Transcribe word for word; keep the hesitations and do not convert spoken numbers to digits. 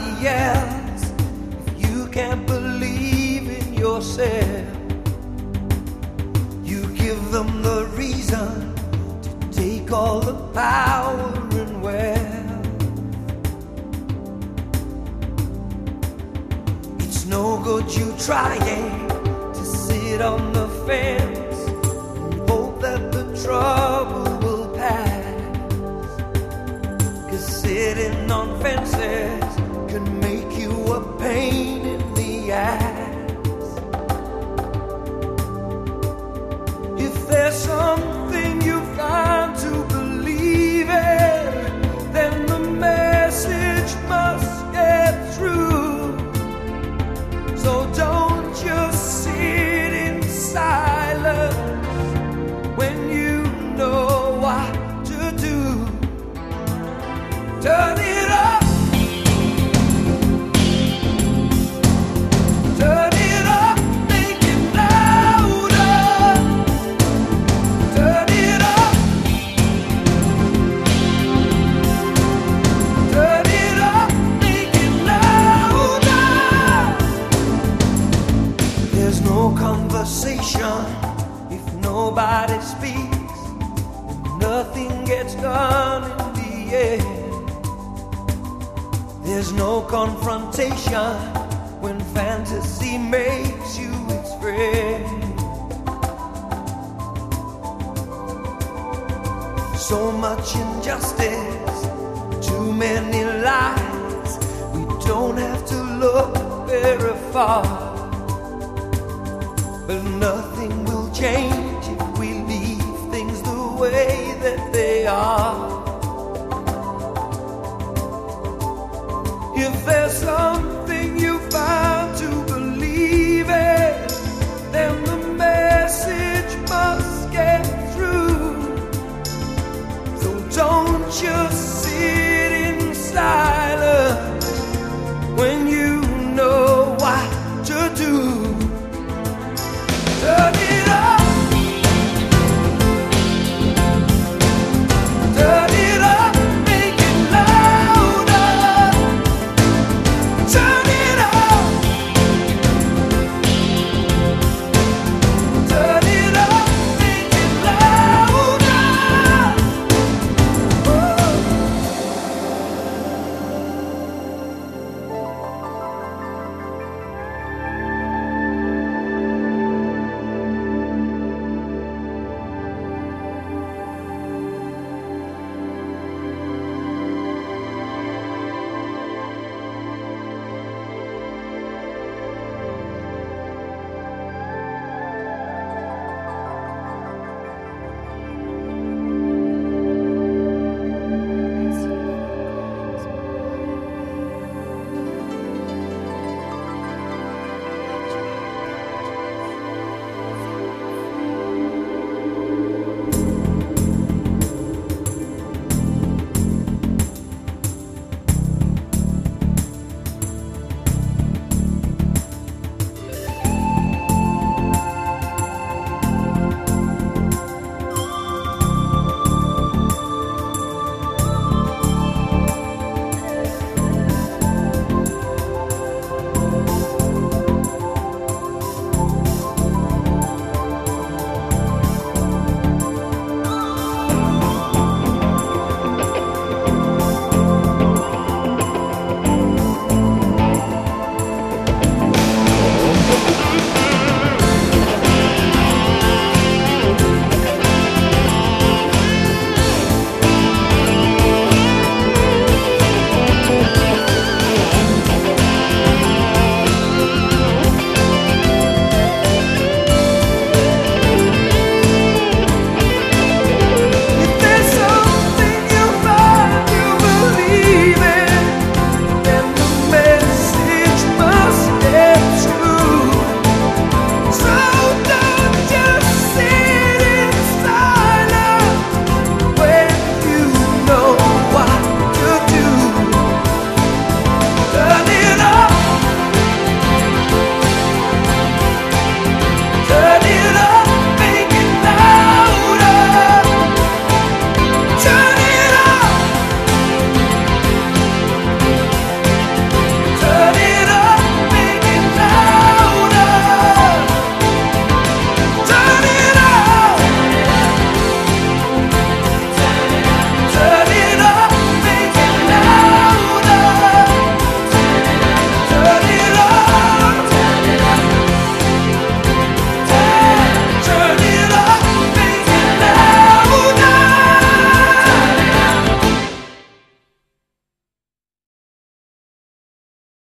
somebody else. If you can't believe in yourself, you give them the reason to take all the power and wealth. It's no good you trying to sit on the fence and hope that the trouble will pass, 'cause sitting on fences can make you a pain in the ass. If there's something you find to believe in, then the message must get through. So don't just sit in silence when you know what to do. Turn it up. Turn it up, make it louder. Turn it up. Turn it up, make it louder. There's no conversation if nobody speaks. Nothing gets done in the end. There's no confrontation when fantasy makes you its friend. So much injustice, too many lies. We don't have to look very far, but nothing will change if we leave things the way that they are. If there's some